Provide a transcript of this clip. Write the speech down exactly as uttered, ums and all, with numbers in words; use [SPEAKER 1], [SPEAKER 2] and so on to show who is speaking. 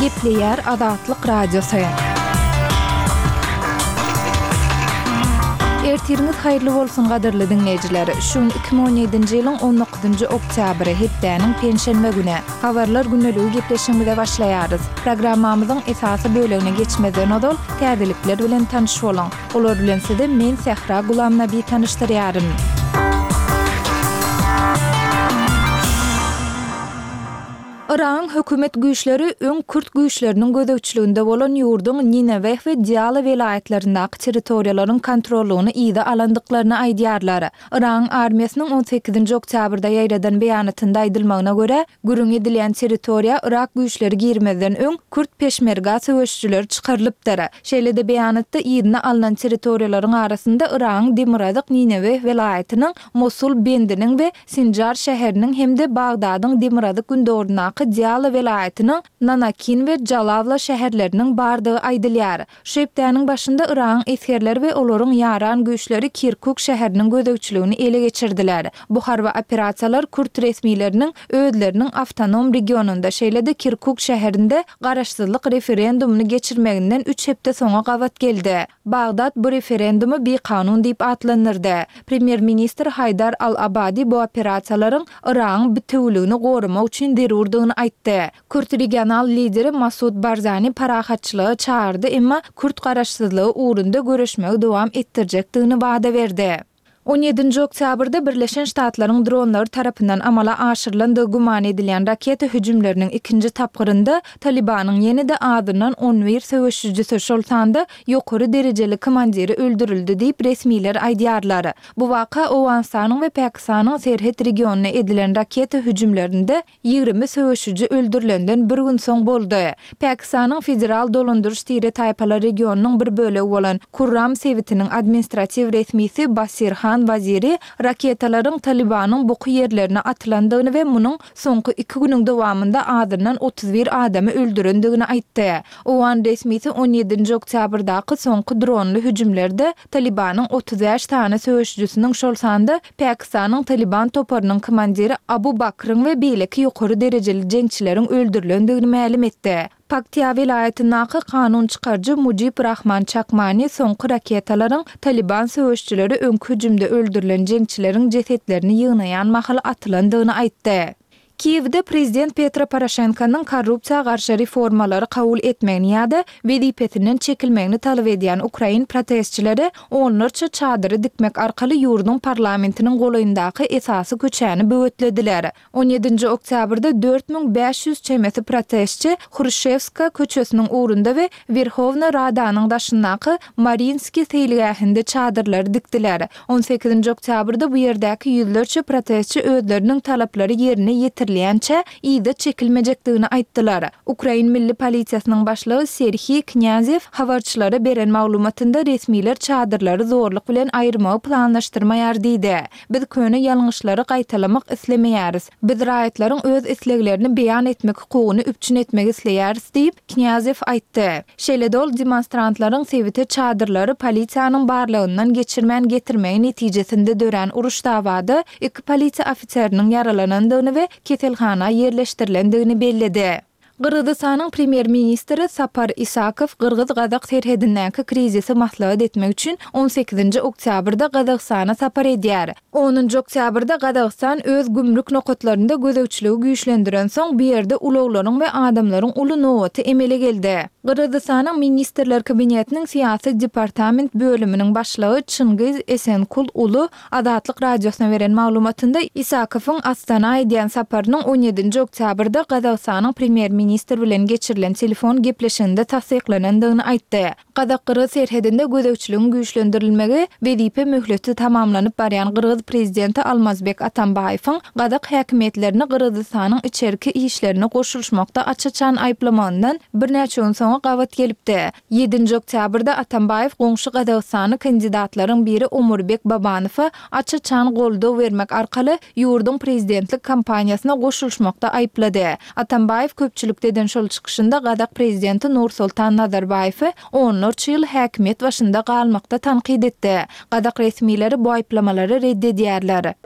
[SPEAKER 1] Gepleyer Azatlyk Radiosu. Ertiriniz hayırlı bolsun gadyrly dinleyijiler. Şu iki bin on ýedinji ýylyň on dokuzynjy oktýabry hepdeniň penşenbe güni. Habarlar günneligi gepleşmede başlaýarys. Programmamyzyň esasy bölegine geçmeden odol täzelikler bilen tanış bolan. Olar bilen sizi men Sehra Gulamnaby tanışdyrýarym. Iran hökümet güýçleri öň Kürt güýçleriniň gödäwçiliginde bolan ýurdun Nineve we Diyala welaýatlaryndäki territoriýalaryň kontroluny ýyda alandyklaryny aýdýarlar. Iran armiýasynyň on sekizinji oktýabrda ýaýradan beýanatynda aýdylmagyna görä, gürüň edilen territoriýa Irak güýçleri girmeden öň Kürt peşmerga söwüşçüleri çykarylypdyr. Şeýle-de beýanatda ýydyna alynan territoriýalaryň arasynda Iran Demiradyk Nineve welaýatynyň Mosul bendiniň we Sinjar şäheriniň hemde Bagdadyň Demiradyk gündoruna Diyala welaýatynyň Nanakin we Jalavla şäherleriniň bardygy aýdylýar. Şu hepdeniň başynda Iran eskerleri we olaryň ýaran güýçleri Kirkuk şäheriniň gödäwçiligini ele geçirdiler. Bu harba operasiýalar Kürt resmiýetleriniň öýdleriniň awtonom regionunda şeýle-de Kirkuk şäherinde garaşsyzlyk referendumuny geçirmeginden üç hepde soňa gawat geldi. Bagdad bu referendumy bir kanun diýip atlanyrdy. Premier minister Haydar al-Abadi bu operasiýalaryň Iran bütünligini gorumak üçin derurdygyny aýtdy. Kürt regional lideri Masud Barzani parahatçylygy çağırdy, emma Kürt garaşsyzlygy uğrunda görüşmek dowam etdirjekdigini wada berdi. on ýedinji oktýabrda Birleşen Ştatlaryň dronlary tarapyndan amala aşyrylandygy guman edilen raket hüjümleriniň ikinji tapgyrynda Talibanyň ýene-de adynyň on bir söwüşçüsi şoltanda ýokary derejeli komandiri öldürildi diýip resmiýler aýdýarlar. Bu waka Owganistanyň we Pakistanyň serhet regionuna edilen raket hüjümlerinde ýygrimi söwüşçü öldürilenden bir gün soň boldy. Pakistanyň federal dolandyryş tire taýpalar regionunyň bir bölegi bolan Kurram Sewitiniň administrativ resmisi Basir Han Waziri raketalaryň Talibanyň bu ýerlerine atylandygyny we munyň soňky iki güniň dowamında adynyň otuz bir adamy öldürendigini aýtdy. Owan resmisi on ýedinji oktýabrdaky soňky dronly hüjümlerde Talibanyň otuz beş tane söwüşçüsiniň şolsanda Pakistanyň Taliban toparynyň komandiri Abu Bakryň we beýleki ýokary derejeli jeňçileriň öldürilendigini ma'lum etdi. Paktiya welaýatynyň kanun çykarjy Mujib Rahman Chakmani soňky raketalaryň Taliban söwüşçüleri öňkü hüjümde öldürilen jeňçileriň jesetlerini ýygnaýan mahala atylandygyny aýtdy. Kievde prezident Petro Poroshenkonyň korrupsiýa garşy reformalary kabul etmegini ýa-da wezipetinden çekilmegini talap edýän Ukrain protestçileri onlarça çadyry dikmek arkaly ýurduň parlamentiniň golaýyndaky esasy köçäni böwetlediler. on ýedinji oktýabrda dört bin beş ýüz çemesi protestçi Hrushchevska köçesiniň ugrunda we Verhovna Radanyň daşyndaky Marinski seýilgähinde çadyrlary dikdiler. on sekizinji oktýabrda bu ýerdäki ýüzlerçe protestçi özleriniň talaplary ýerine ýetir Ýa-da ýyda çekilmejekdigini aýtdylar. Ukrain milli polisiýasynyň başlygy Serhiy Knyazew habarçylara beren maglumatynda resmiýler çadyrlary zorluk bilen aýyrmagy planlaşdyrmaýar diýdi. Biz köne ýalňyşlary gaýtalamak islemeýäris. Biz raýatlaryň öz isleglerini beýan etmek hukugyny üpçün etmek isleýäris diýip Knyazew aýtdy. Şeýle-de ol demonstrantlaryň seviti çadyrlary polisiýanyň barlygyndan geçirmän getirmegi netijesinde dören uruş dawada iki polisiýa ofiseriniň yaralanandygyny we keselhana yerleşdirilendigini belledi. Gırgızstanyň premier ministri Sapar Isakow Gırgız-Gazak serhedindäki krizisi maslahat etmek üçin on sekizinji oktýabrda Gazakstana sapar edýär. onunji oktýabrda Gazakistan öz gümrük nokatlarynda gödäwçiligi güýçlendiren soň bu ýerde ulaglaryň we adamlaryň uly nowaty emele geldi. Gırgızstanyň ministrler kabinetiniň siýasat departament bölüminiň başlygy Çyngyz Esenkul uly Azatlyk radiosyna beren maglumatynda Isakowyň Astana edýän saparynyň on ýedinji oktýabrda Gazakstanyň premier minister bilen geçirilen telefon gepleşiginde tasdiklanandygyny aýtdy. Gazak-Kırgız serhedinde gödäwçiligiň güýçlendirilmegi wezipe möhleti tamamlanyp barýan Kırgız prezidenti Almazbek Atambaýewiň Gazak häkimetlerini Kırgızstanyň içerki işlerine goşulşmakda açıçan aýplamandan bir näçe gün soňra gawat gelipdi. ýedinji oktýabrda Atambaýew goňşy Gazakstany kandidatlaryň biri Omurbek Babanowa açıçan goldaw bermek arkaly ýurdun prezidentlik kampaniýasyna goşulşmakda aýplady. Atambaýew köpçülükde eden şol çykyşynda Gazak prezidenti Nursultan Nazarbayewi onlarça ýyl häkimet başynda galmakda tanqid etdi. Gazak resmiýleri bu aýplamalary reddedýärler.